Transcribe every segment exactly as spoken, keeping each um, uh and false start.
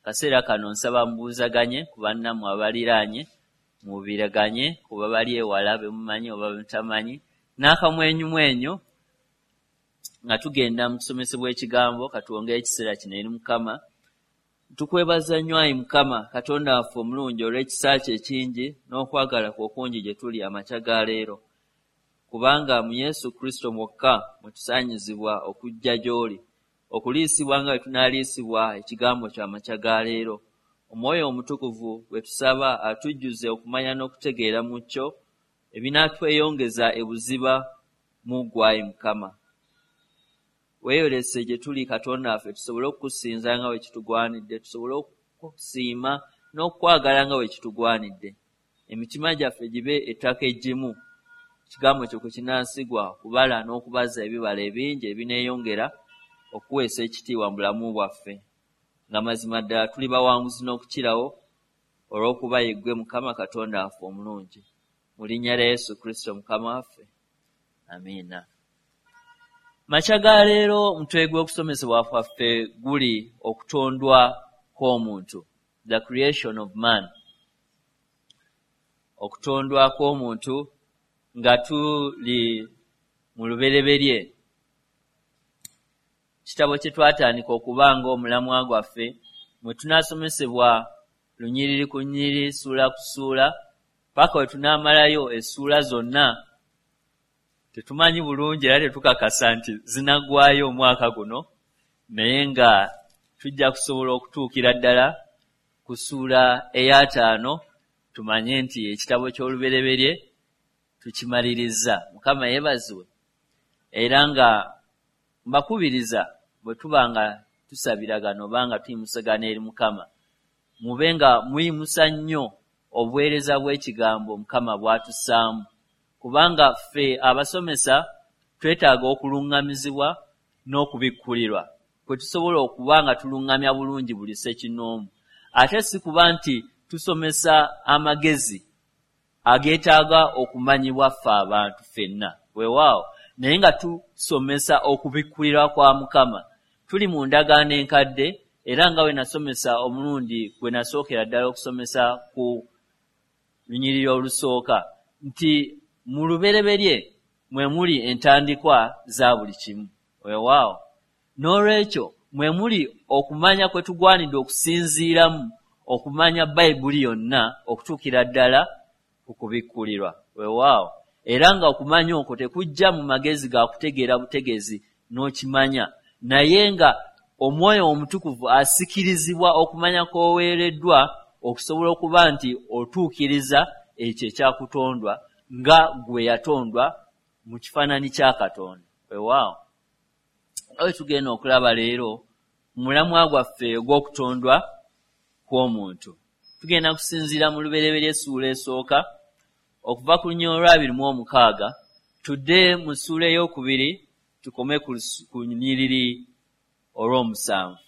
kaseera kano nsaba mbuuzaganye ku bannammwe abaliraanye, mubiraganye kuba bali ewala bemumanyi oba bemutamanyi, n'akamwenyumwenyo nga tugenda mu kusomesebwa ekigambo. Katuwongere ekiseera kino eri Mukama. Tukwebaza nnyo Ayi Mukama Katonda waffe omulungi olw'ekisa kye ekingi n'okwagala kwe okungi gye tuli amakya ga leero, kubanga mu Yesu Kristo mwokka mwe tusaanyizibwa okujja gy'oli, okuliisibwa nga bwe tunaaliisibwa ekigambo ky'amakya ga leero. Omwoyo omutukuvu bwe tusaba atujjuze okumanya n'okutegeera mu kyo ebinaatweyongeza ebuziba mu ggwe Ayi Mukama. Weeyolese gye tuli Katonda waffe tusobole okukusinza nga bwe kitugwanidde, tusobole okusiima n'okwagala nga bwe kitugwanidde. Emitima gyaffe gibe ettaka eggimu, ekigambo kyo kwe kinaasigwa kubala n'okubaza ebibala ebingi ebineeyongera okuweesa ekitiibwa mu bulamu bwaffe, nga mazima ddala tuli bawanguzi n'okukirawo olw'okuba yeggwe Mukama Katonda waffe omulungi. Mu linnya lya Yesu Kristo Mukama waffe, amiina. Makya ga leero omutwe gw'okusomesebwa kwaffe guli okutondwa kw'omuntu, the creation of man. Okutondwa kw'omuntu nga tuli mu lubereberye. Kitabo kye twatandika okubanga omulamwa gwaffe mwe tunaasomesebwa lunyiriri ku nnyiriri, ssuula ku ssuula, paka we tunaamalayo essuula zonna. Tetumanyi bulungi era tetukakasa nti zinaggwayo omwaka guno, naye nga tujja kusobola okutuukira ddala ku ssuula ey'ataano, tumanye nti ekitabo ky'olubereberye tukimaliriza. Mukama yeebazibwe. Era nga mbakubiriza bwe tuba nga tusabiragana oba nga tuyimusagana eri Mukama, mube nga muyimusa nnyo obuweereza bw'ekigambo Mukama bw'atussaamu, kubanga ffe abasomesa twetaaga okuluŋŋamizibwa n'okubikkulirwa kwe tusobola okuba nga tuluŋŋamya bulungi buli ssekinnoomu, ate si kuba nti tusomesa amagezi ageetaaga okumanyibwa ffe abantu ffenna, weewaawo, naye nga tusomesa okubikkulirwa kwa Mukama. Tuli mu ndagaano enkadde, era nga we nasomesa omulundi gwe nasookera ddala okusomesa ku lunyiriri olusooka, nti mu lubereberye mwe muli entandikwa za buli kimu, weewaawo. N'olwekyo mwe muli okumanya kwe tugwanidde okusinziiramu, okumanya Bayibuli yonna okutuukira ddala ku kubikkulirwa, weewaawo. Era nga okumanya okwo tekujja mu magezi ga kutegeera butegeezi n'okimanya, naye nga Omwoyo Omutukuvu asikirizibwa okumanya kw'oweereddwa okusobola okuba nti otuukiriza ekyo ekyakutondwa nga gwe yatondwa mu kifaananyi kya Katonda, weewaawo. Awe tugenda okulaba leero mu mulamwa gwaffe ogw'okutondwa kw'omuntu. Tugenda kusinziira mu lubereberye essuula esooka okuva ku lunyiriri olwabiri mu omukaaga tudde mu ssuula ey'okubiri tukome ku lunyiriri olw'omusanvu.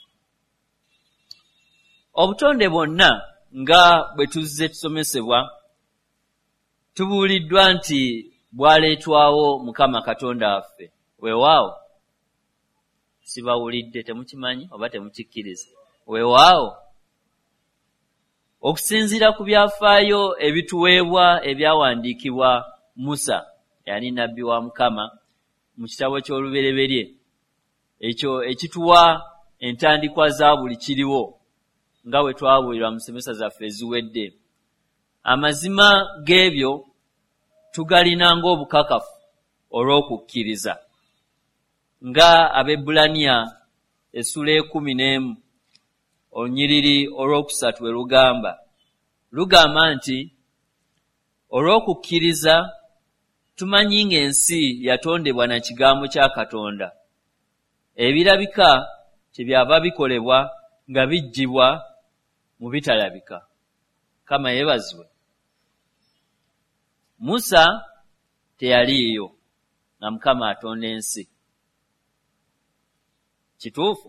Obutonde bwonna nga bwe tuzze tusomesebwa tubuuliddwa nti bwaleetwawo Mukama Katonda waffe, weewaawo. Sibawulidde, temukimanyi oba temukikkiriza? Weewaawo. Okusinziira ku byafaayo ebituweebwa ebyawandiikibwa Musa, yani nnabbi wa Mukama, mu kitabo ky'olubereberye, ekyo ekituwa entandikwa za buli kiriwo nga bwe twabuulirwa mu ssomesa zaffe eziwedde. Amazima g'ebyo tugalina ng'obukakafu olw'okukkiriza, nga Abaebbulaniya essuula ekumi n'emu olunyiriri olw'okusatu we lugamba. Lugamba nti olw'okukkiriza tumanyi ng'ensi yatondebwa na kigambo kya Katonda, ebirabika kyebyava bikolebwa nga bijjibwa mu bitalabika. Kama yeebazibwe. Musa teyaliiyo nga Mukama atonda ensi, kituufu.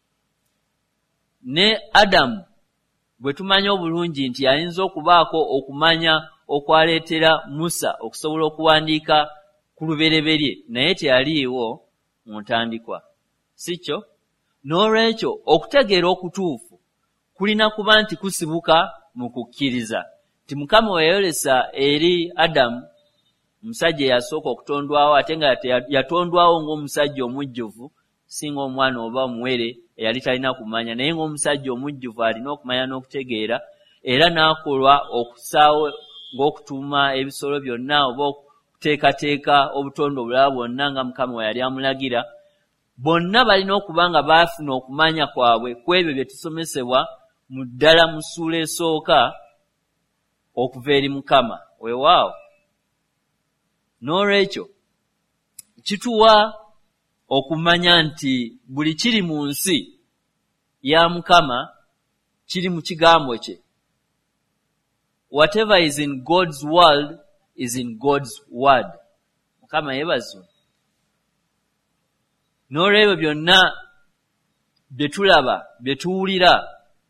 Ne Adamu bwe tumanya obulungi nti ayinza okubaako okumanya okwaleetera Musa okusobola okuwandiika ku lubereberye, naye teyaliiwo mu ntandikwa, si kyo? N'olwekyo okutegeera okutuufu kulina kuba nti kusibuka mu kukkiriza ti Mukama weyolesa eri Adamu omusajja yasooka okutondwawo ate nga yatondwawo ng'omusajja omujjuvu singa omwana oba omuwere eyali talina kumanya naye ng'omusajja omujjuvu alina okumanya n'okutegeera era n'akolwa okusaawo ng'okutuuma ebisolo byonna oba okuteekateeka obutonde obulala bwonna nga Mukama we yali amulagira. Bonna balina okuba nga baafuna okumanya kwabwe ku ebyo bye tusomesebwa mu ddala mu ssuula esooka okuva eri Mukama. Weewaawo n'olwekyo kituwa okumanya nti buli kiri mu nsi ya Mukama kiri mu kigambo kye. Whatever is in God's world is in God's word. Mukama yeebazibwe. N'olwebyo byonna bye tulaba, bye tuwulira,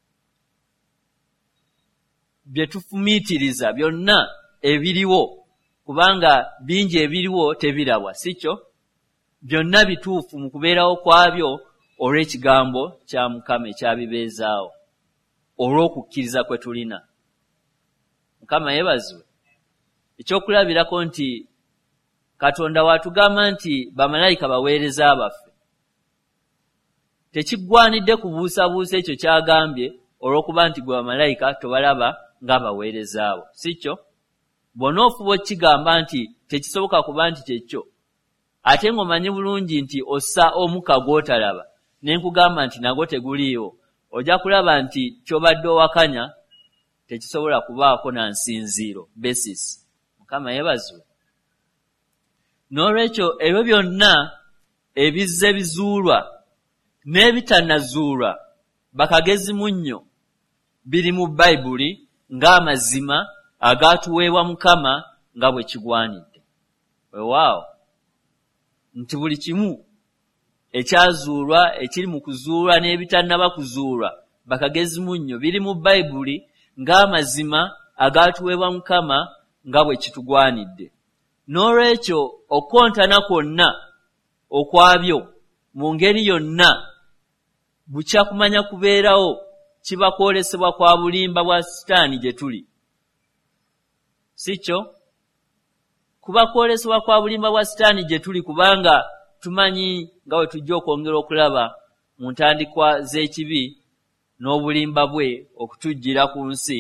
bye tufumiitiriza, byonna ebiriwo, kubanga bingi ebiriwo tebirabwa, si kyo? Byonna bituufu mu kubeerawo kwabyo olw'ekigambo kya Mukama ekyabibeezaawo, olw'okukkiriza kwe tulina. Mukama yeebazibwe. Ekyokulabirako nti Katonda watugamba nti bamalayika baweereza baffe. Tekiggwanidde kubuusabuusa ekyo kyagambye olw'okuba nti gwe bamalayika tobalaba ng'abaweerezaabo, si kyo? Bw'onoofuba okigamba nti tekisoboka kuba nti kyekyo ate ng'omanyi bulungi nti ossa omukka gw'otalaba ne nkugamba nti nagwo teguliiwo, ojja kulaba nti ky'obadde owakanya tekisobola kubaako na nsinziiro, basis. Mukama yeebazibwe. N'olwekyo ebyo byonna ebizze bizuulwa n'ebitannazuulwa bakagezi munnyo biri mu Bayibuli ng'amazima agaatuweebwa Mukama nga bwe kigwanidde. Weewaawo nti buli kimu ekyazuulwa ekiri mu kuzuulwa n'ebitannaba kuzuulwa bakagezi munnyo biri mu Bayibuli ng'amazima agaatuweebwa Mukama nga bwe kitugwanidde. N'olwekyo okukontana kwonna okwabyo mu ngeri yonna bukya kumanya kubeerawo kiba kwolesebwa kwa bulimba bwa Sitaani gye tuli, si kyo? Kuba kwolesebwa kwa bulimba bwa Sitaani gye tuli kubanga tumanyi nga bwe tujja okwongera okulaba mu ntandikwa z'ekibi n'obulimba bwe okutujjira ku nsi,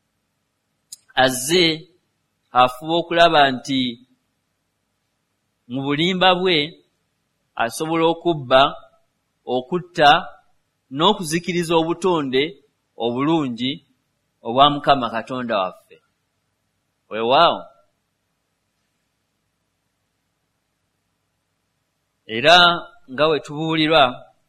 azze afuba okulaba nti mu bulimba bwe asobola okubba, okutta n'okuzikiriza obutonde obulungi obwa Mukama Katonda waffe. Weewaawo era nga we tubuulirwa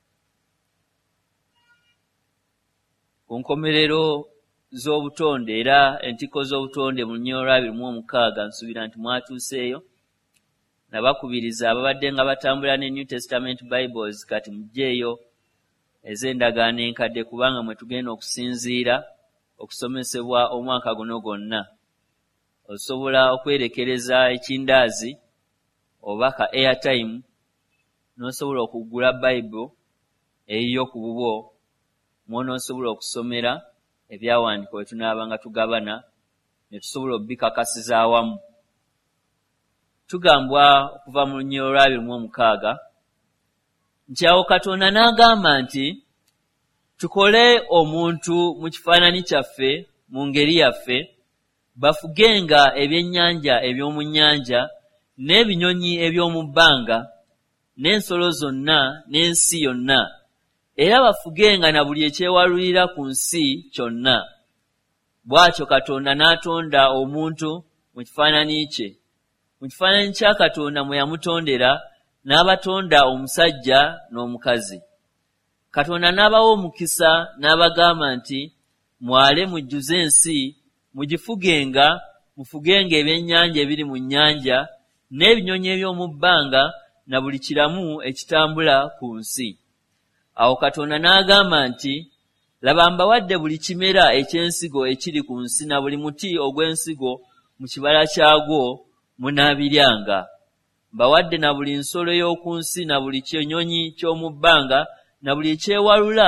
ku nkomerero z'obutonde era entiko z'obutonde mu nnyo olwabiri mu omukaaga, nsuubira nti mwatuuseeyo. Nabakubiriza ababadde nga batambula ne New Testament Bibles kati mujjeeyo ez'endagaano enkadde kubanga mwe tugenda okusinziira okusomesebwa omwaka guno gwonna. Osobola okwerekereza ekindaazi oba ka airtime n'osobola okugula Bible eyiyo ku bubwo mw'onoosobola okusomera ebyawandiikwa bwe tunaaba nga tugabana ne tusobola obbikakasiza awamu. Tugambwa okuva mu nnyo olwabiri mu omukaaga nti awo Katonda n'agamba nti tukole omuntu mu kifaananyi kyaffe mu ngeri yaffe, bafugenga ebyennyanja eby'omu nnyanja n'ebinyonyi eby'omu bbanga n'ensolo zonna n'ensi yonna, era bafugenga na buli ekyewalulira ku nsi kyonna. Bw'atyo Katonda n'atonda omuntu mu kifaananyi kye. Mu kifaananyi kya Katonda mwe yamutondera n'abatonda omusajja n'omukazi. Katonda n'abawa omukisa n'abagamba nti mwale mujjuze ensi, mugifugenga, mufugenga ebyennyanja ebiri mu nnyanja n'ebinyonyi eby'omu bbanga na buli kiramu ekitambula ku nsi. Awo Katonda n'agamba nti laba mbawadde buli kimera eky'ensigo ekiri ku nsi na buli muti ogw'ensigo mu kibala kyagwo munaabiryanga. Mbawadde na buli nsolo y'oku nsi na buli kinyonyi ky'omu bbanga na buli ekyewalula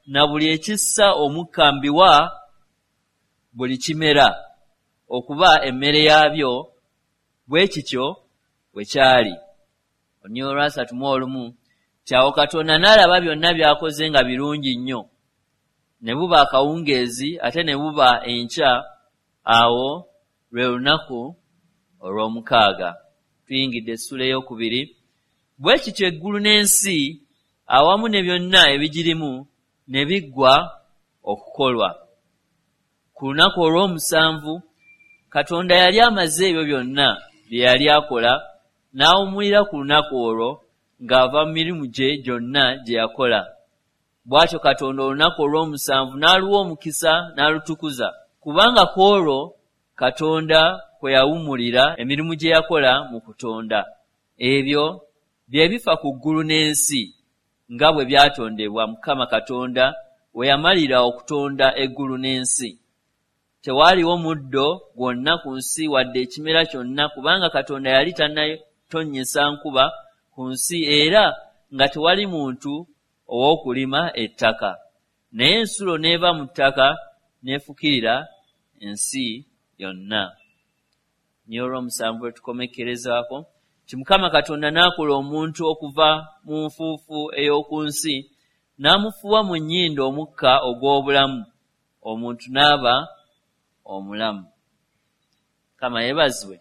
na buli ekissa omukambiwa buli kimera okuba emmere yaabyo bwe kityo bwe kyali. Olunyiriri olwasatu mu olumu kyawo Katonda n'alaba byonna byakoze nga birungi nnyo. Ne buba akawungeezi ate ne buba enkya, awo lwe lunaku olw'omukaaga. Tuyingidde essula ey'okubiri. Bwe kityo eggulu n'ensi awamu ne byonna ebigirimu ne biggwa okukolwa. Ku lunaku olw'omusanvu Katonda yali amaze ebyo byonna bye yali akola, n'awummulira ku lunaku olwo ng'ava mu mirimu gye gyonna gye yakola. Bw'atyo Katonda olunaku olw'omusanvu n'aluwa omukisa n'alutukuza, kubanga ku olwo Katonda kwe yawummulira emirimu gye yakola mu kutonda. Ebyo bye bifa ku ggulu n'ensi nga bwe byatondebwa Mukama Katonda we yamalira okutonda eggulu n'ensi. Tewaaliwo muddo gwonna ku nsi wadde ekimera kyonna, kubanga Katonda yali tannatonnyesa nkuba ku nsi era nga tewali muntu ow'okulima ettaka. Naye ensulo n'eva mu ttaka n'efukirira ensi yonna. Niyo olw'omusanvu lwe tukomekkerezaako ti Mukama Katonda n'akola omuntu okuva mu nfuufu ey'oku nsi n'amufuuwa mu nnyindo omukka ogw'obulamu, omuntu n'aba omulamu. Mukama yeebazibwe.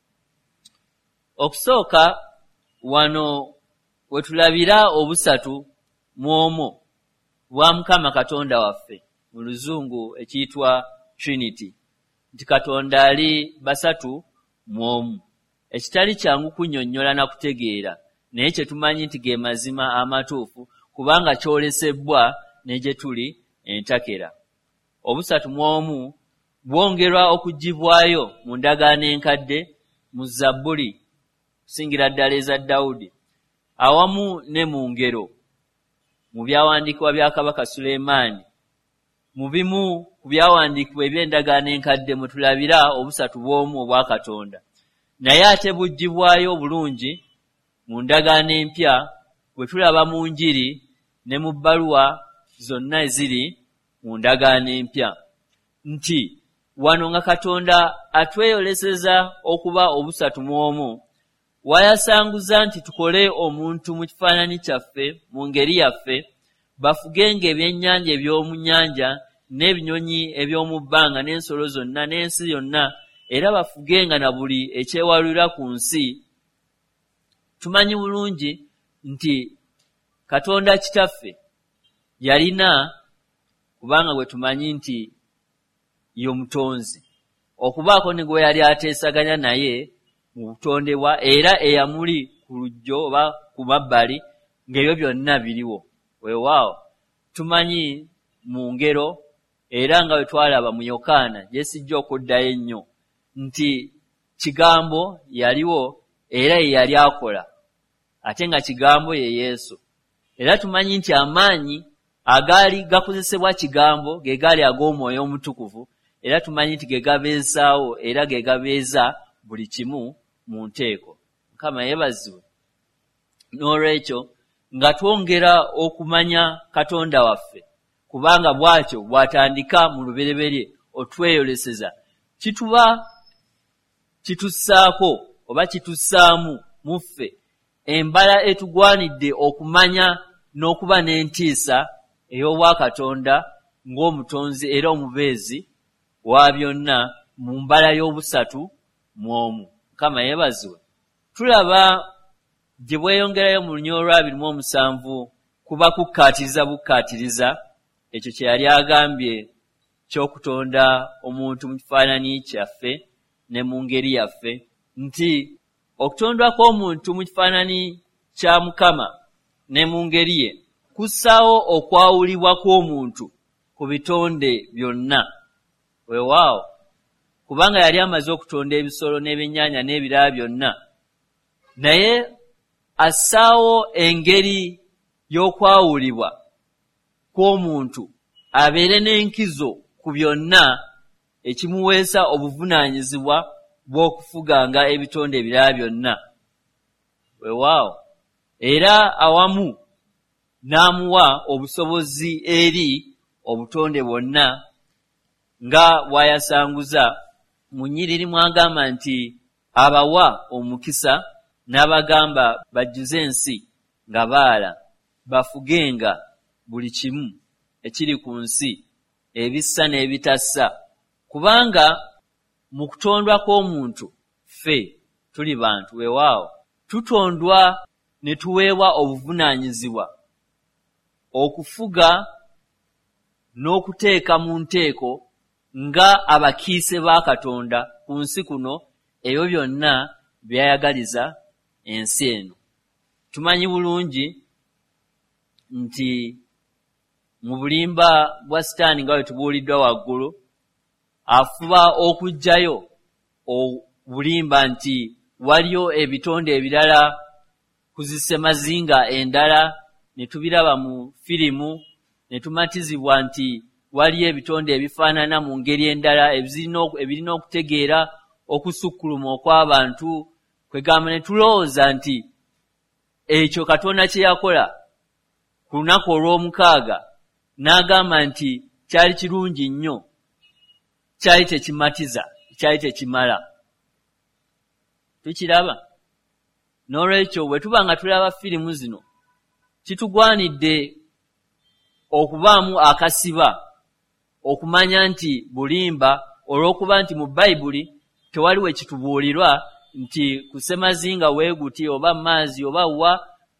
Okusooka wano we tulabira obusatu mu omu bwa Mukama Katonda waffe, mu Luzungu ekiyitwa Trinity, nti Katonda ali basatu mu omu. Ekitali kyangu kunnyonnyola na kutegeera, naye kye tumanyi nti ge mazima amatuufu kubanga kyolesebbwa ne gye tuli entakera. Obusatu mu omu bwongerwa okuggyibwayo mu ndagaano enkadde, mu Zabbuli kusingira ddala eza Dawudi, awamu ne mu ngero, mu byawandiikibwa bya Kabaka Sulemaani. Mu bimu ku byawandiikibwa eby'endagaano enkadde mwe tulabira obusatu bw'omu obwa Katonda. Naye ate buggyibwayo bulungi mu ndagaano empya bwe tulaba mu Njiri ne mu bbaluwa zonna eziri mu ndagaano empya, nti wano nga Katonda atweyoleseza okuba obusatu mu omu, wayasanguza nti tukole omuntu mu kifaananyi kyaffe, mu ngeri yaffe, bafugenga ebyennyanja eby'omu nnyanja n'ebinyonyi eby'omu bbanga n'ensolo zonna n'ensi yonna, era bafugenga na buli ekyewalulira ku nsi. Tumanyi bulungi nti Katonda kitaffe yalina, kubanga bwe tumanyi nti ye mutonzi, okubaako ne gwe yali ateesaganya naye mu butondebwa, era eyamuli ku lujjo oba ku mabbali ng'ebyo byonna biriwo. Weewaawo tumanyi mu ngero, era nga bwe twalaba mu Yokaana gye sijja okuddayo ennyo, nti Kigambo yaliwo era ye yali akola, ate nga Kigambo ye Yesu. Era tumanyi nti amaanyi agaali gakozesebwa Kigambo ge gaali ag'Omwoyo Omutukuvu, era tumanyi nti ge gabeezaawo era ge gabeeza buli kimu mu nteeko. Mukama yeebazibwe. N'olwekyo nga twongera okumanya Katonda waffe, kubanga bw'atyo bw'atandika mu lubereberye otweyoleseza, kituba kitussaako oba kitussaamu mu ffe embala etugwanidde okumanya n'okuba n'entiisa ey'obwakatonda ng'omutonzi era omubeezi wa byonna mu mbala y'obusatu mu omu. Mukama yeebazibwe. Tulaba gye bweyongerayo mu lunyiriri olw'abiri mu omusanvu kuba kukkaatiriza bukkaatiriza ekyo kye yali agambye ky'okutonda omuntu mu kifaananyi kyaffe ne mu ngeri yaffe, nti okutondwa kw'omuntu mu kifaananyi kya Mukama ne mu ngeri ye kussaawo okwawulibwa kw'omuntu ku bitonde byonna. Weewaawo, kubanga yali amaze okutonda ebisolo n'ebyennyanja n'ebirala byonna, naye assaawo engeri y'okwawulibwa kw'omuntu abeere n'enkizo ku byonna, ekimuweesa obuvunaanyizibwa bw'okufuganga ebitonde ebirala byonna. Weewaawo, era awamu n'amuwa obusobozi eri obutonde bwonna nga bwayasanguza mu nnyiriri mwagamba nti abawa omukisa n'abagamba bajjuze ensi nga baala bafugenga buli kimu ekiri ku nsi ebissa n'ebitassa kubanga mu kutondwa kw'omuntu ffe tuli bantu weewaawo tutondwa ne tuweebwa obuvunaanyizibwa okufuga n'okuteeka mu nteeko nga abakiise ba Katonda ku nsi kuno ebyo byonna byayagaliza ensi eno. Tumanyi bulungi nti mu bulimba bwa Sitaani nga bwe tubuuliddwa waggulu afuba okuggyayo obulimba nti waliyo ebitonde ebirala ku zisemazinga endala ne tubiraba mu firimu ne tumatizibwa nti waliyo ebitonde ebifaanana mu ngeri endala ebirina okutegeera okusukkuluma okw'abantu kwegamba ne tulowooza nti ekyo Katonda kye yakola ku lunaku olw'omukaaga n'agamba nti kyali kirungi nnyo kyali tekimatiza kyali tekimala tukiraba. N'olwekyo bwe tuba nga tulaba firimu zino kitugwanidde okubaamu akasiba okumanya nti bulimba olw'okuba nti mu Bayibuli tewaliwo ekitubuulirwa nti ku ssemazinga weeguti oba maazi oba wa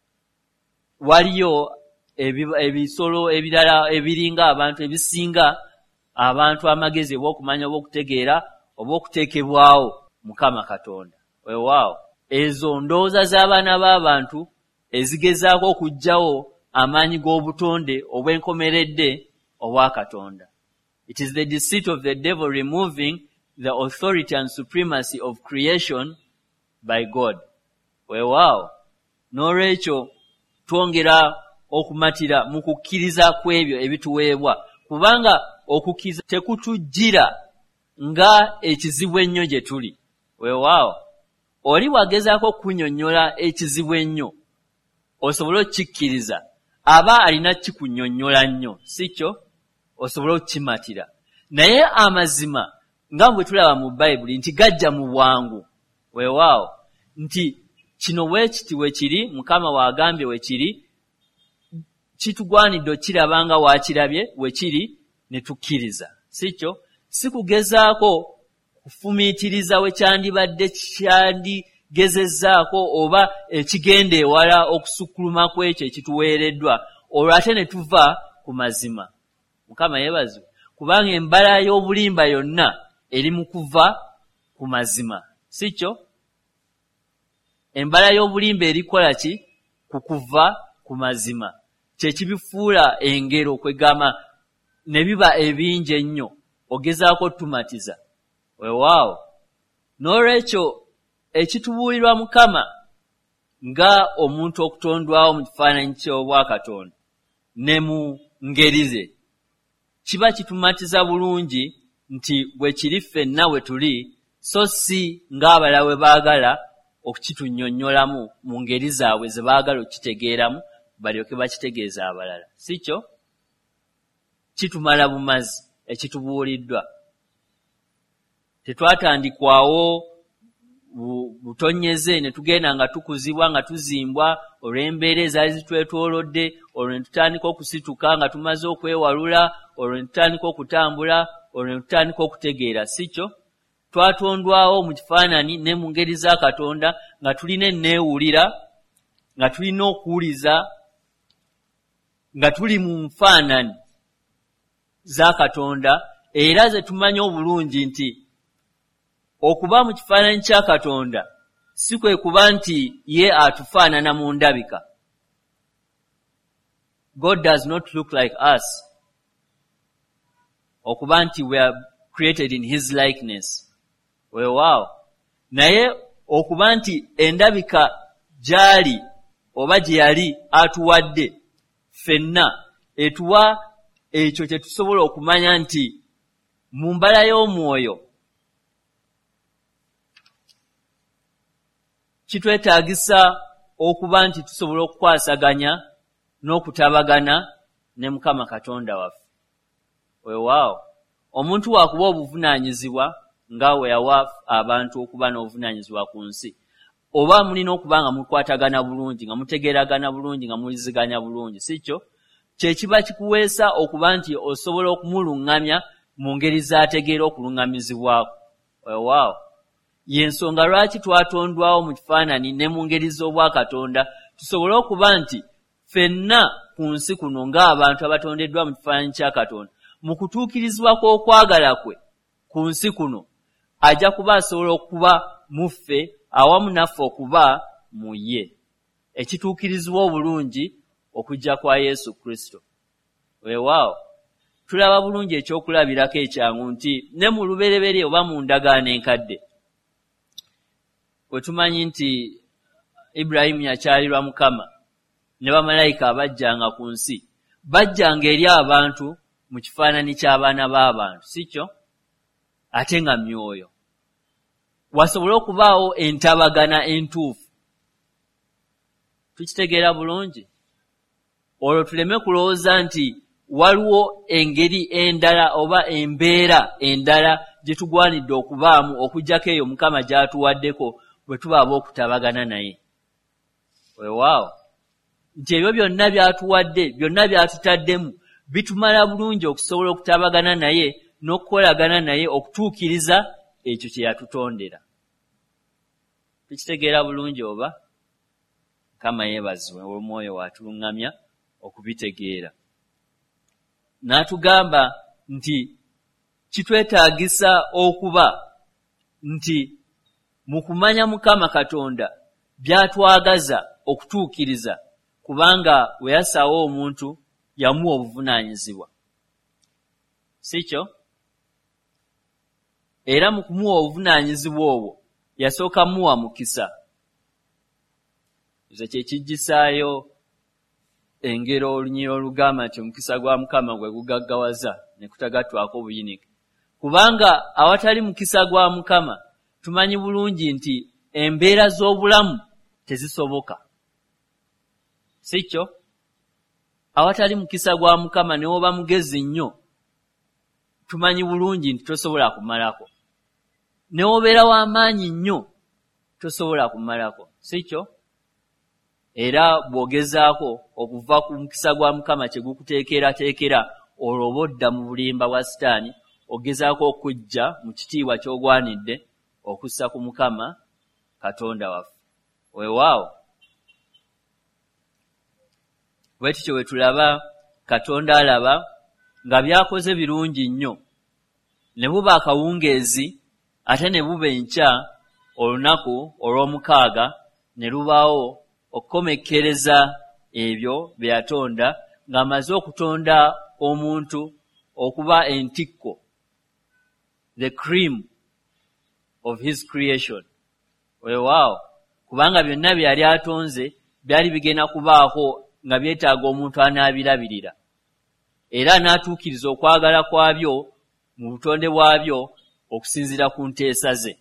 waliyo ebisolo ebirala ebiringa abantu ebisinga abantu amagezi oba okumanya oba okutegeera oba okuteekebwawo Mukama Katonda. Weewaawo ezo ndowooza z'abaana b'abantu ezigezaako okuggyawo amaanyi g'obutonde obwenkomeredde obwa Katonda. It is the deceit of the devil removing the authority and supremacy of creation by God. Weewaawo n'olwekyo twongera okumatira mu kukkiriza kw'ebyo ebituweebwa kubanga okukkiriza tekutujjira nga ekizibu ennyo gye tuli. Weewaawo oli wagezaako kunnyonnyola ekizibu ennyo osobola okukikkiriza aba alina kikunnyonnyola nnyo si kyo osobola okukimatira naye amazima nga bwe tulaba mu Bayibuli nti gajja mu bwangu. Weewaawo nti kino weekiti we kiri Mukama waagambye we kiri kitugwanidde okirabanga waakirabye we kiri ne tukkiriza si kyo si kugezaako kufumiitiriza we kyandibadde kyandigezezzaako oba ekigenda ewala okusukkuluma kw'ekyo ekituweereddwa olwo ate ne tuva ku mazima. Mukama yeebazibwe kubanga embala y'obulimba yonna eri mu kuva ku mazima si kyo. Embala y'obulimba erikola ki? Ku kuva ku mazima. Kyekibifuula engero kwegamba ne biba ebingi ennyo ogezaako tumatiza. Weewaawo n'olwekyo ekitubuulirwa Mukama nga omuntu okutondwawo mu kifaananyi ky'obwa Katonda ne mu ngeri ze kiba kitumatiza bulungi nti bwe kiri ffenna we tuli so si ng'abalala we baagala okukitunnyonnyolamu mu ngeri zaabwe ze baagala okukitegeeramu balyoke bakitegeeza abalala si kyo. Kitumala bumazi ekitubuuliddwa. Tetwatandikwawo butonyeze ne tugenda nga tukuzibwa nga tuzimbwa olw'embeera ezaali zitwetoolodde olwo ne tutandika okusituka nga tumaze okwewalula olwo ne tutandika okutambula olwo ne tutandika okutegeera si kyo. Twatondwawo mu kifaananyi ne mu ngeri za Katonda nga tulina enneewulira nga tulina okuwuliza nga tuli mu nfaananyi za Katonda era ze tumanyi obulungi nti okuba mu kifaananyi kya Katonda si kwe kuba nti ye atufaanana mu ndabika. God does not look like us. Okuba nti we are created in his likeness. Weewaawo naye okuba nti endabika gyali oba gye yali atuwadde ffenna etuwa ekyo kye tusobola okumanya nti mu mbala y'omwoyo kitwetaagisa okuba nti tusobola okukwasaganya n'okutabagana ne Mukama Katonda waffe. Weewaawo omuntu wakuba obuvunaanyizibwa nga we yawa abantu okuba n'obuvunaanyizibwa ku nsi, oba mulina okuba nga mukwatagana bulungi, nga mutegeeragana bulungi, nga muliziganya bulungi, si kyo kye kiba kikuweesa okuba nti osobola okumuluŋŋamya mu ngeri z'ategeera okuluŋŋamizibwako. Weewaawo y'ensonga lwaki twatondwawo mu kifaananyi ne mu ngeri z'obwakatonda, tusobole okuba nti ffenna ku nsi kuno ng'abantu abatondeddwa mu kifaananyi kya Katonda, mu kutuukirizibwa kw'okwagala kwe ku nsi kuno, ajja kuba asobola okuba mu ffe awamu naffe okuba mu ye, ekituukirizibwa obulungi okujja kwa Yesu Kristo. Weewaawo tulaba bulungi ekyokulabirako ekyangu nti ne mu lubereberye oba mu ndagaano enkadde, bwe tumanyi nti Ibulayimu yakyalirwa Mukama ne bamalayika abajjanga ku nsi, bajjanga eri abantu mu kifaananyi ky'abaana b'abantu, si kyo? Ate nga myoyo. Wasobola okubaawo entabagana entuufu. Tukitegeera bulungi? Olwo tuleme kulowooza nti waliwo engeri endala oba embeera endala gye tugwanidde okubaamu okuggyako eyo Mukama gy'atuwaddeko bwe tubaaba okutabagana naye. Weewaawo nti ebyo byonna by'atuwadde, byonna by'atutaddemu, bitumala bulungi okusobola okutabagana naye n'okukolagana naye okutuukiriza ekyo kye yatutondera. Tukitegeera bulungi oba? Mukama yeebazibwe olw'omwoyo watuluŋŋamya okubitegeera. N'atugamba nti kitwetaagisa okuba nti mu kumanya Mukama Katonda by'atwagaza okutuukiriza, kubanga we yasawo omuntu yamuwa obuvunaanyizibwa, si kyo? Era mu kumuwa obuvunaanyizibwa obwo yasooka muwa mukisa. Ekyo kye kijjisaayo engero olunyiri olugamba nti omukisa gwa Mukama gwe gugaggawaza ne kutagattwako obuyinike. Kubanga awatali mukisa gwa Mukama tumanyi bulungi nti embeera z'obulamu tezisoboka, si kyo? Awatali mukisa gwa Mukama ne woba mugezi nnyo, tumanyi bulungi nti tosobola kumalako. Ne wobeera w'amaanyi nnyo, tosobola kumalako, si kyo? Era bw'ogezaako okuva ku mukisa gwa Mukama kye gukuteekerateekera, olwo oba odda mu bulimba bwa Sitaani, ogezaako okujja mu kitiibwa ky'ogwanidde okussa ku Mukama Katonda waffe. Weewaawo bwe tutyo bwe tulaba Katonda alaba nga byakoze birungi nnyo, ne buba akawungeezi ate ne buba enkya olunaku olw'omukaaga ne lubaawo okukomekkereza ebyo bye yatonda, ng'amaze okutonda omuntu okuba entikko, the cream of his creation. Weewaawo kubanga byonna bye yali atonze byali bigenda kubaako nga byetaaga omuntu anaabirabirira, era n'atuukiriza okwagala kwabyo mu butonde bwabyo okusinziira ku nteesa ze.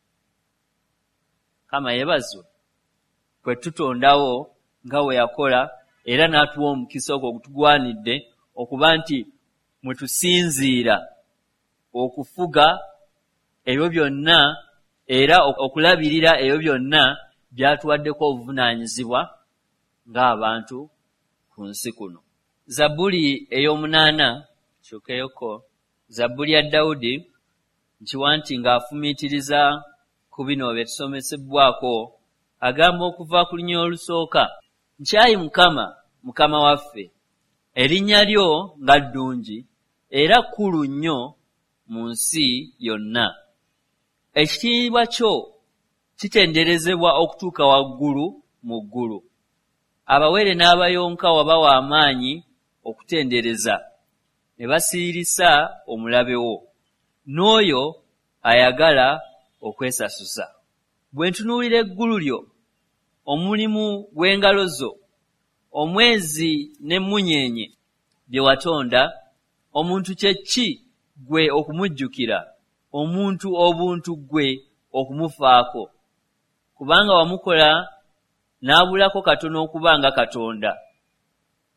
Kama yeebazwe kwe tutondawo nga we yakola, era n'atuwa omukisa ogwo gutugwanidde okuba nti mwe tusinziira okufuga ebyo byonna era okulabirira ebyo byonna byatuwaddeko obuvunaanyizibwa ng'abantu ku nsi kuno. Zabbuli ey'omunaana kyokeyoko, Zabbuli ya Dawudi nkiwa nti ng'afumiitiriza ku bino bye tusomesebwako, agamba okuva ku linnya olusooka, nkyayi Mukama, Mukama waffe, erinnya lyo nga ddungi era kkulu nnyo mu nsi yonna. Ekitiibwa kyo kitenderezebwa okutuuka waggulu mu ggulu. Abawere n'abayonka wabawa amaanyi okutendereza, ne basiirisa omulabe wo, n'oyo ayagala okwesasuza. Bwe ntunuulira eggulu lyo, omulimu gw'engalo zo, omwezi n'emmunyeenye bye watonda, omuntu kye ki gwe okumujjukira, omuntu obuntu gwe okumufaako? Kubanga wamukola n'abulako katono okuba nga Katonda.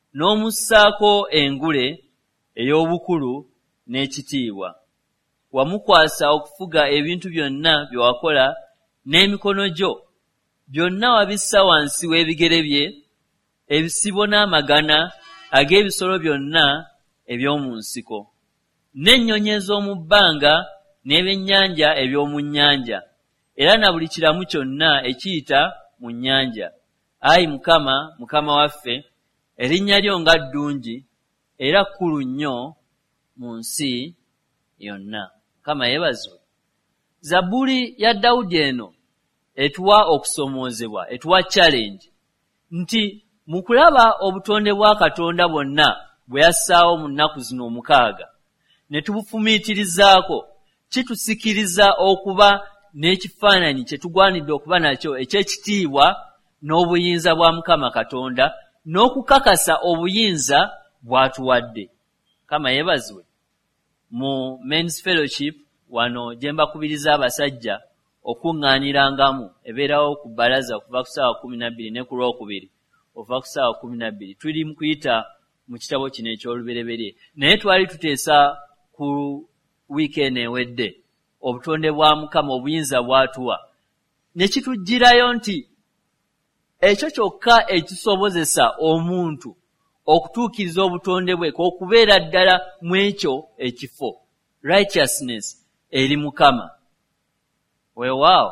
n'omussaako engule ey'obukulu n'ekitiibwa. Wamukwasa okufuga ebintu byonna bye wakola n'emikono gyo. Byonna wabissa wansi w'ebigere bye, ebisibo n'amagana ag'ebisolo byonna eby'omu nsiko, n'ennyonyi ez'omu bbanga n'ebyennyanja eby'omu nnyanja, era na buli kiramu kyonna ekiyita mu nnyanja. Ayi Mukama, Mukama waffe, erinnya lyo nga ddungi era kkulu nnyo mu nsi yonna. Mukama yeebazibwe. Zabbuli ya Dawudi eno etuwa okusomoozebwa, etuwa challenge nti mu kulaba obutonde bwa Katonda bwonna bwe yassaawo mu nnaku zino omukaaga ne tubufumiitirizaako, kitusikiriza okuba n'ekifaananyi kye tugwanidde okuba nakyo eky'ekitiibwa n'obuyinza bwa Mukama Katonda, n'okukakasa obuyinza bw'atuwadde. Mukama yeebazibwe. Mu Men's Fellowship wano gye mbakubiriza abasajja okuŋŋaanirangamu ebeerawo ku bbalaza okuva ku ssaawa kumi na bbiri ne ku lwokubiri ova ku ssaawa kumi na bbiri. Tuli mu kuyita mu kitabo kino eky'olubereberye, naye twali tuteesa ku wiikeeni ewedde obutonde bwa Mukama, obuyinza bw'atuwa, ne kitujjirayo nti ekyo kyokka ekisobozesa omuntu okutuukiriza obutonde bwe okubeera ddala mu ekyo ekifo, righteousness eri Mukama. Weewaawo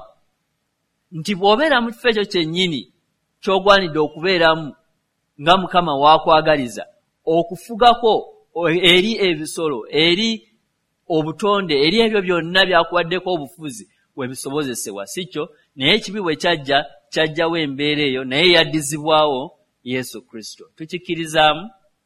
nti bw'obeera mu kifo ekyo kyennyini ky'ogwanidde okubeeramu nga Mukama waakwagaliza, okufugako eri ebisolo, eri obutonde, eri ebyo byonna byakuwaddeko obufuzi webisobozesebwa si kyo, naye ekibi bwe kyajja kyajjawo embeera eyo, naye yaddizibwawo Yesu Kristo. Tukikirizaamu?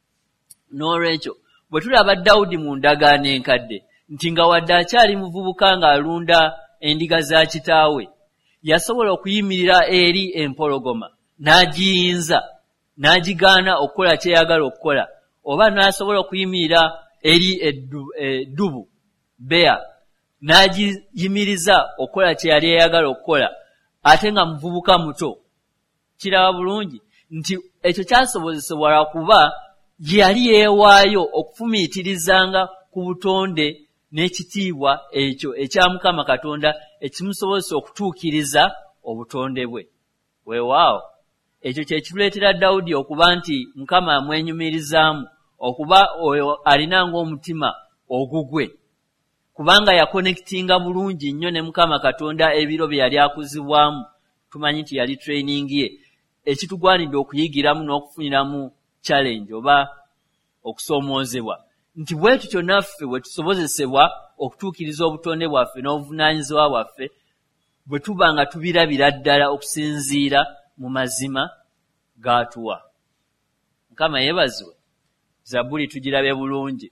N'olwekyo bwe tulaba Dawudi mu ndagaano enkadde nti nga wadde akyali muvubuka ng'alunda endiga za kitaawe, yasobola okuyimirira eri empologoma n'agiyinza, n'agigaana okukola kyeyagala okukola, oba n'asobola okuyimirira eri eddubu beya n'agiyimiriza okukola kyeyali eyagala okukola, ate nga muvubuka muto. Kiraba bulungi nti ekyo kyasobozesebwa lwakuba yali yeewaayo okufumiitirizanga ku butonde n'ekitiibwa ekyo ekya Mukama Katonda ekimusobozesa okutuukiriza obutonde bwe. Weewaawo ekyo kye kiruleetera Dawudi okuba nti Mukama amwenyumirizaamu, okuba oyo alina ng'omutima ogugwe, kubanga yakonekitinga bulungi nnyo ne Mukama Katonda ebiro bye yali akuzibwamu. Tumanyi nti yali training ye, ekitugwanidde okuyigiramu n'okufuniramu challenge oba okusoomoozebwa nti bwe tutyo naffe bwe tusobozesebwa okutuukiriza obutonde bwaffe n'obuvunaanyizibwa bwaffe bwe tuba nga tubirabira ddala okusinziira mu mazima g'atuwa. Mukama yeebazibwe. Zabbuli tugirabe bulungi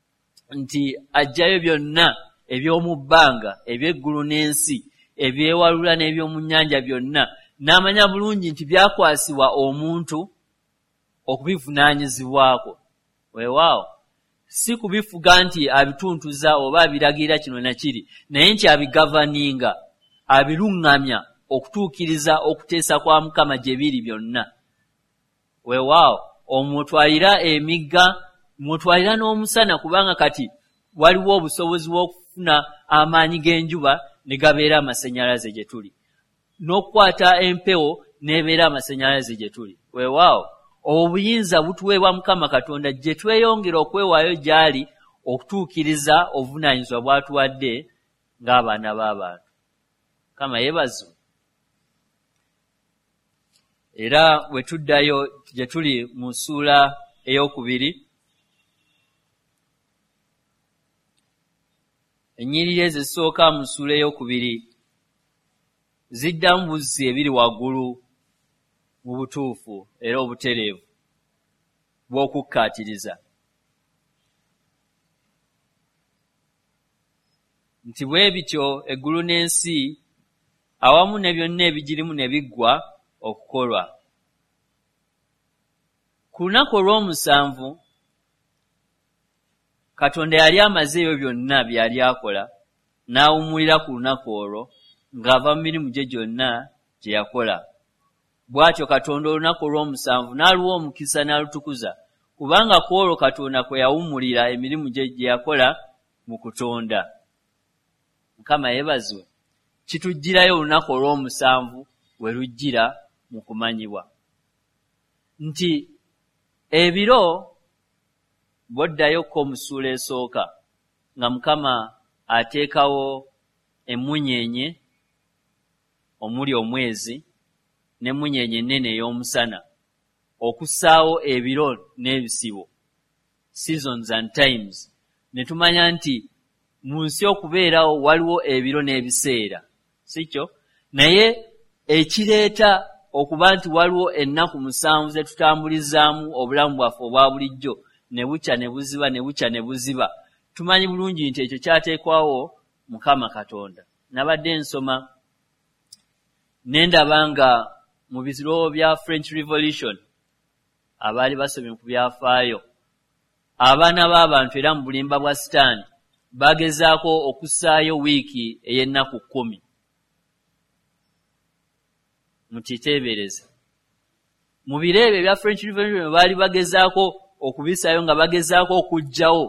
nti ajjayo byonna eby'omu bbanga, eby'eggulu n'ensi, ebyewalula n'eby'omu nnyanja byonna, n'amanya bulungi nti byakwasibwa omuntu okubivunaanyizibwako. Weewaawo si kubifuga nti abituntuza oba abiragirira kino na kiri, naye nti abigavaninga, abiruŋŋamya okutuukiriza okuteesa kwa Mukama gye biri byonna. Weewaawo omutwalira emigga, mutwalira n'omusana, kubanga kati waliwo obusobozi bw'okufuna amaanyi g'enjuba ne gabeera amasannyalaze gye tuli, n'okukwata empewo n'ebeera amasannyalaze gye tuli. Weewaawo obuyinza butuweebwa Mukama Katonda gye tweyongera okwewaayo gy'ali okutuukiriza obuvunaanyizibwa bw'atuwadde ng'abaana b'abantu. Mukama yeebazibwe. Era bwe tuddayo gye tuli mu ssuula ey'okubiri, ennyiriri ezisooka mu ssuula ey'okubiri ziddamu buzzi ebiri waggulu mu butuufu era obutereevu bw'okukkaatiriza nti bwe bityo eggulu n'ensi awamu ne byonna ebigirimu ne biggwa okukolwa. Ku lunaku olw'omusanvu Katonda yali amaze ebyo byonna byali akola, n'awummulira ku lunaku olwo ng'ava mu mirimu gye gyonna gye yakola. Bw'atyo Katonda olunaku olw'omusanvu n'aluwa omukisa n'alutukuza, kubanga kwolwo Katonda kwe yawummulira emirimu gye gye yakola mu kutonda. Mukama yeebazibwe. Kitujjirayo olunaku olw'omusanvu we lujjira mu kumanyibwa nti ebiro bw'oddayo mu ssuula esooka nga Mukama ateekawo emmunyeenye omuli omwezi n'emmunyeenye ennene ey'omusana okussaawo ebiro n'ebisibo, seasons and times, ne tumanya nti mu nsi okubeerawo waliwo ebiro n'ebiseera, si kyo? Naye ekireeta okuba nti waliwo ennaku musanvu ze tutambulizaamu obulamu bwaffe obwa bulijjo, ne bukya ne buziba ne bukya ne buziba, tumanyi bulungi nti ekyo kyateekwawo Mukama Katonda. Nabadde nsoma ne ndaba nga mu biro bya French Revolution abaali basomye ku byafaayo, abaana b'abantu era mu bulimba bwa sitaani bagezaako okussaayo wiiki ey'ennaku kkumi. Mukiteebereze. Mu biro ebyo ebya French Revolution baali bagezaako okubisaayo nga bagezaako okuggyawo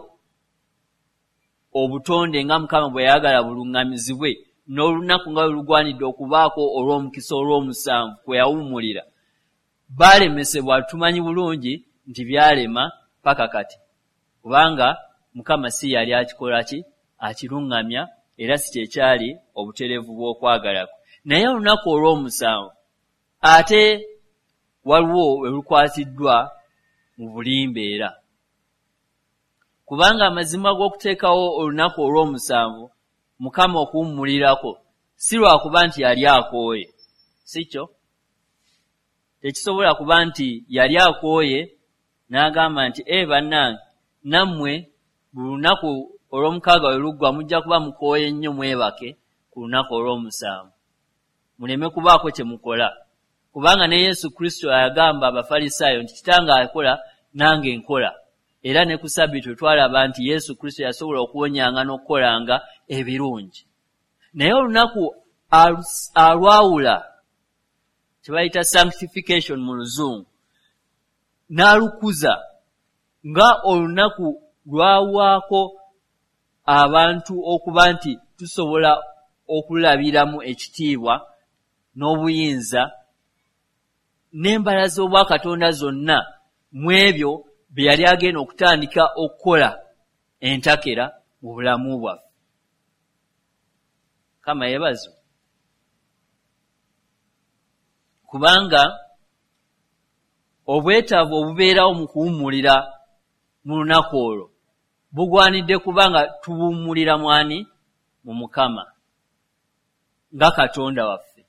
obutonde nga Mukama bwe yayagala buluŋŋamizibwe, n'olunaku nga bwe lugwanidde okubaako olw'omukisa olw'omusanvu kwe yawummulira. Baalemesebwa, tumanyi bulungi nti byalema paka kati, kubanga Mukama si yali akikola ki? Akiruŋŋamya, era si kyekyali obutereevu bw'okwagala kwe. Naye olunaku olw'omusanvu ate waliwo we lukwatiddwa mu bulimbeera, kubanga amazima g'okuteekawo olunaku olw'omusanvu Mukama okuwummulirako si lwakuba nti yali akooye, si kyo? Tekisobola kuba nti yali akooye n'agamba nti e bannange nammwe buli lunaku olw'omukaaga we luggwa mujja kuba mukooye nnyo mwebake ku lunaku olw'omusanvu, muleme kubaako kye mukola. Kubanga ne Yesu Kristo ayagamba Abafalisaayo nti kitange akola nange nkola, era ne ku Ssabbiiti twalaba nti Yesu Kristo yasobola okuwonyanga n'okukolanga ebirungi. Naye olunaku alwawula kye bayita sanctification mu Luzungu n'alukuza nga olunaku lwawaako abantu okuba nti tusobola okulabiramu ekitiibwa n'obuyinza n'embala z'obwa Katonda zonna mu ebyo bye yali agenda okutandika okukola entakera mu bulamu bwaffe. Kama yeebazibwe. Kubanga obwetaavu obubeerawo mu kuwummulira mu lunaku olwo bugwanidde kubanga tuwummulira mwani? Mu Mukama nga Katonda waffe.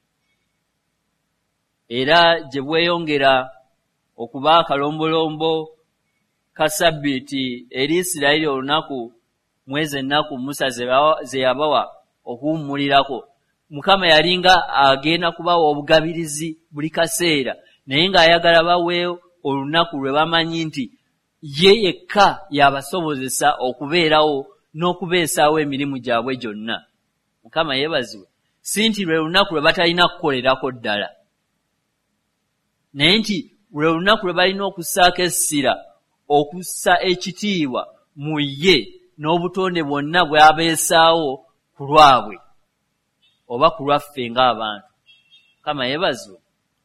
Era gye bweyongera okuba akalombolombo ka Ssabbiiti eri Isirayiri olunaku mwezi ennaku Musa ze yabawa okuwummulirako, Mukama yalinga agenda kubawa obugabirizi buli kaseera, naye ng'ayagala baweewo olunaku lwe bamanyi nti ye yekka yabasobozesa okubeerawo n'okubeesaawo emirimu gyabwe gyonna. Mukama yeebazibwe. Si nti lwe lunaku lwe batalina kukolerako ddala, naye nti lwe lunaku lwe balina okussaako essira, okussa ekitiibwa mu ye n'obutonde bwonna bw'abeesaawo ku lwabwe oba ku lwaffe ng'abantu. Mukama yeebazibwe.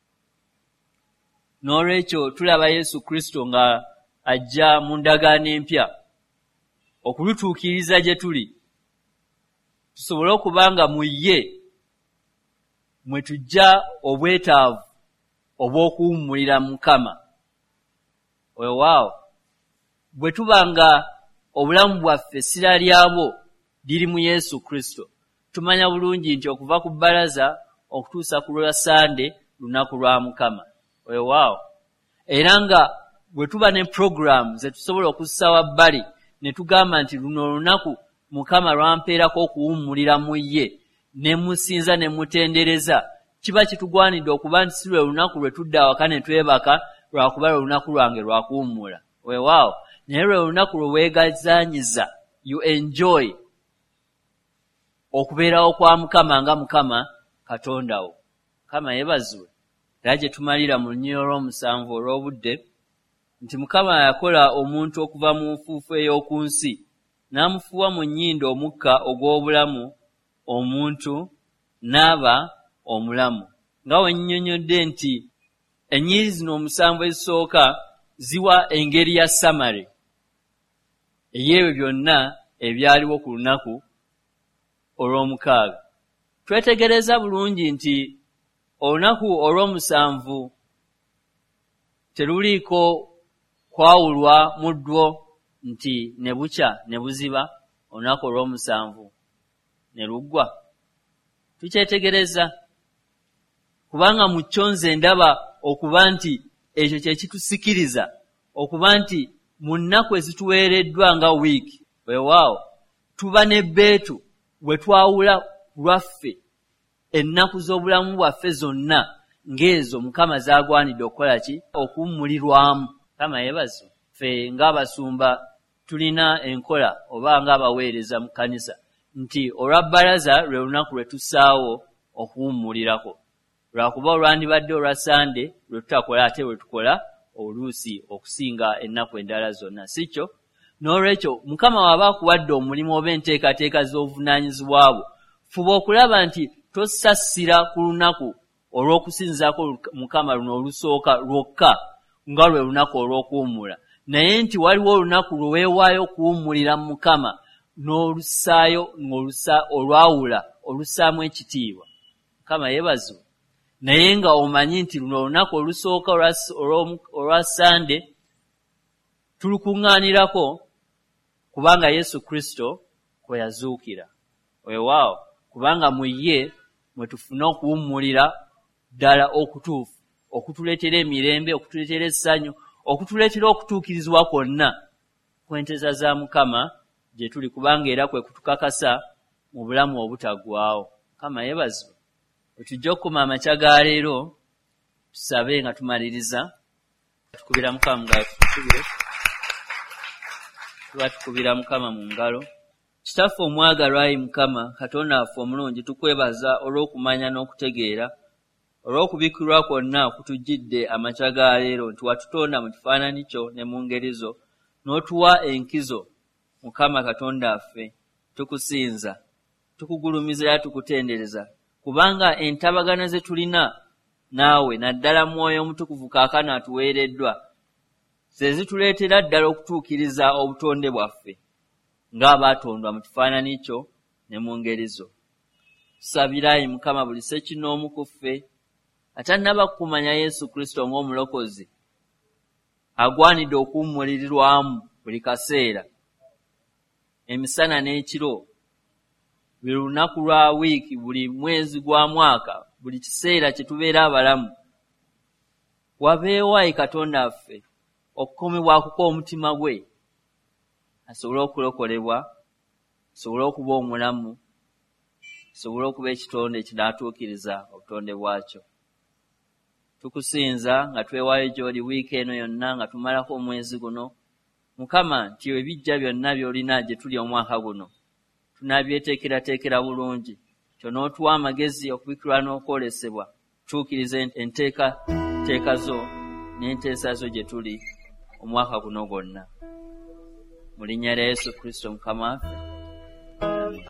N'olwekyo tulaba Yesu Kristo nga ajja mu ndagaano empya okulutuukiriza gye tuli, tusobole okuba nga mu ye mwe tujja obwetaavu obw'okuwummulira Mukama. Weewaawo bwe tuba nga obulamu bwaffe essira lyabwo liri mu Yesu Kristo, tumanya bulungi nti okuva ku bbalaza okutuusa ku lwa Sande lunaku lwa Mukama. Weewaawo. Era nga bwe tuba ne program ze tusobola okussawa bbali ne tugamba nti luno olunaku Mukama lwampeerako okuwummulira mu ye, ne musinza ne mutendereza, kiba kitugwanidde okuba nti si lwe lunaku lwe tudda awaka ne twebaka lwakuba lwe lunaku lwange lwa kuwummula. Weewaawo. Naye lwe lunaku lwe weegazaanyiza, you enjoy okubeerawo kwa Mukama nga Mukama Katonda wo. Mukama yeebazibwe. Era gye tumalira mu lunyiriro lw'omusanvu olw'obudde, nti Mukama yakola omuntu okuva mu nfuufu ey'oku nsi n'amufuuwa mu nnyindo omukka ogw'obulamu, omuntu n'aba omulamu. Nga bwe nnyonnyodde nti ennyiriri zino omusanvu ezisooka ziwa engeri ya samale ey'ebyo byonna ebyaliwo ku lunaku olw'omukaaga. Twetegereza bulungi nti olunaku olw'omusanvu teruliiko kwawulwa mu ddwo nti ne bukya ne buziba, olunaku olw'omusanvu ne luggwa. Tukyetegereza kubanga mu kyo nze ndaba okuba nti ekyo kye kitusikiriza okuba nti mu nnaku ezituweereddwa nga wiiki, weewaawo tuba ne bbeetu bwe twawula lwaffe ennaku z'obulamu bwaffe zonna ng'ezo Mukama zaagwanidde okukola ki? Okuwummulirwamu. Mukama yeebazwe. Ffe ng'abasumba tulina enkola oba ng'abaweereza mu kkanisa nti olwa bbalaza lwe lunaku lwe tussaawo okuwummulirako, lwakuba olwandibadde olwa Sande lwe tutakola ate lwe tukola oluusi okusinga ennaku endala zonna, si kyo? N'olwekyo Mukama waba akuwadde omulimu oba enteekateeka z'obuvunaanyizibwa bwo, fuba okulaba nti tosassira ku lunaku olw'okusinzaako Mukama luno olusooka lwokka nga lwe lunaku olw'okuwummula, naye nti waliwo olunaku lwe weewaayo okuwummulira mu Mukama n'olusaayo olwawula olussaamu ekitiibwa. Mukama yeebazibwe. Naye nga omanyi nti luno olunaku olusooka olwa Sande tulukuŋŋaanirako kubanga Yesu Kristo kwe yazuukira. Weewaawo, kubanga mu ye mwe tufuna okuwummulira ddala okutuufu, okutuleetera emirembe, okutuleetera essanyu, okutuleetera okutuukirizibwa kwonna kw'enteza za Mukama gye tuli, kubanga era kwe kutukakasa mu bulamu obutaggwaawo. Mukama yeebazibwe. Tujja okukoma amakya ga leero, tusabe nga tumaliriza. Tukubira Mukama mu ngalo, tukubire. Tuba tukubira Mukama mu ngalo. Kitaffe omwagalwa, Ayi Mukama, Katonda waffe omulungi, tukwebaza olw'okumanya n'okutegeera, olw'okubikirwa kwonna kutujjidde amakya ga leero, nti watutonda mu kifaananyi kyo ne mu ngeri zo, n'otuwa enkizo. Mukama Katonda waffe, tukusinza, tukugulumiza era tukutendereza, kubanga entabagana ze tulina naawe naddala Mwoyo Omutukuvu kaakano atuweereddwa ze zituleetera ddala okutuukiriza obutonde bwaffe ng'abaatondwa mu kifaananyi kyo ne mu ngeri zo. Tusabira, Ayi Mukama, buli ssekinnoomu ku ffe atannaba kukumanya Yesu Kristo ng'omulokozi, agwanidde okuwummulirirwamu buli kaseera, emisana n'ekiro, buli lunaku lwa wiiki, buli mwezi gwa mwaka, buli kiseera kye tubeera abalamu. Wabeewo, Ayi Katonda waffe, okukomebwako kw'omutima gwe asobole okulokolebwa, asobole okuba omulamu, asobole okuba ekitonde ekinaatuukiriza obutonde bwakyo. Tukusinza nga twewaayo gy'oli wiiki eno yonna, nga tumalako omwezi guno. Mukama, nti ebijja byonna by'olina gye tuli omwaka guno tunaabyeteekerateekera bulungi, ky'onootuwa amagezi okubikirwa n'okwolesebwa, tuukirize enteekateeka zo n'enteesa zo gye tuli omwaka guno gwonna. Mu linnya lya Yesu Kristo Mukama waffe.